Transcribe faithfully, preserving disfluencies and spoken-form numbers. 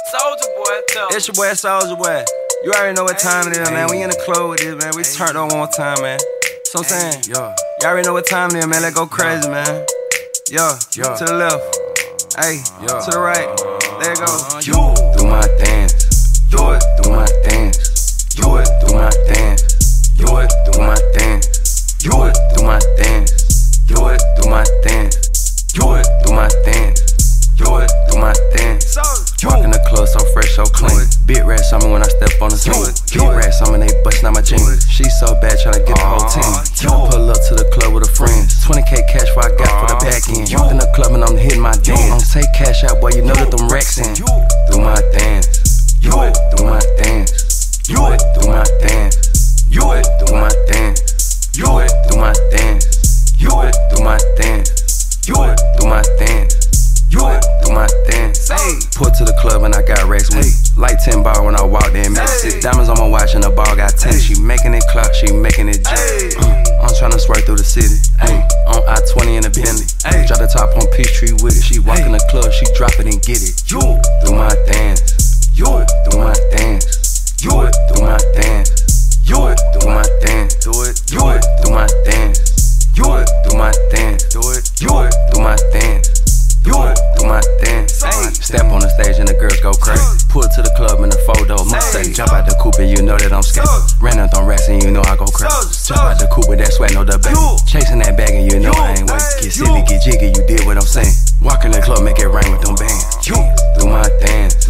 Soulja Boy, though. It's your boy Soulja Boy. You already know what time it is, man. We in the club with this, man. We turned on one more time, man. So I'm saying, yo, you already know what time it is, man. Let's go crazy, man. Yo, yo. To the left. Hey, yo. To the right. There it goes. You do my dance. Do it, do my dance. Do it, do my dance. Do it, do my dance. Do it, do my dance. Do it, do my dance. Do it, do my dance. Do it, do my dance. Walk in the club so fresh, so clean. Big rats on me when I step on the scene. Big rats on me, they bustin' out my jeans. She so bad, tryna get the whole team. Pull up to the club with her friends. twenty K cash what I got for the back end. Walk in the club and I'm hitting my dance. Don't take cash out, boy, you know that them racks in. Do my dance. Do it, do my dance. Do it, do my dance. Do it, do my dance. Do it, do my dance. Do it, do my dance. Do it, do my dance. Do it, do my dance. Put to the club and I got racks with it. Like ten bar when I walked in, man. Six diamonds on my watch and the ball got ten. She making it clock, she making it jump. Uh, I'm tryna swerve through the city. Ay, on I twenty in the Bentley. Drop the top on Peachtree with it. She walk in the club, she drop it and get it. Do my dance. Do it, do my dance. Do it, do my dance. Do it, do my dance. Do it, do it, do my dance. Do it, do my dance. Do it, do it, do my dance. Do it, do my dance. Step on the stage and the girls go crazy. Pull to the club in the photo Mustang. Jump out the coupe and you know that I'm skating. Ran up on racks and you know I go crazy. Jump out the coupe with that sweat, no the baby. Chasing that bag and you know I ain't waiting. Get silly, get jiggy, you did what I'm saying. Walk in the club, make it rain with them bands. Do my dance.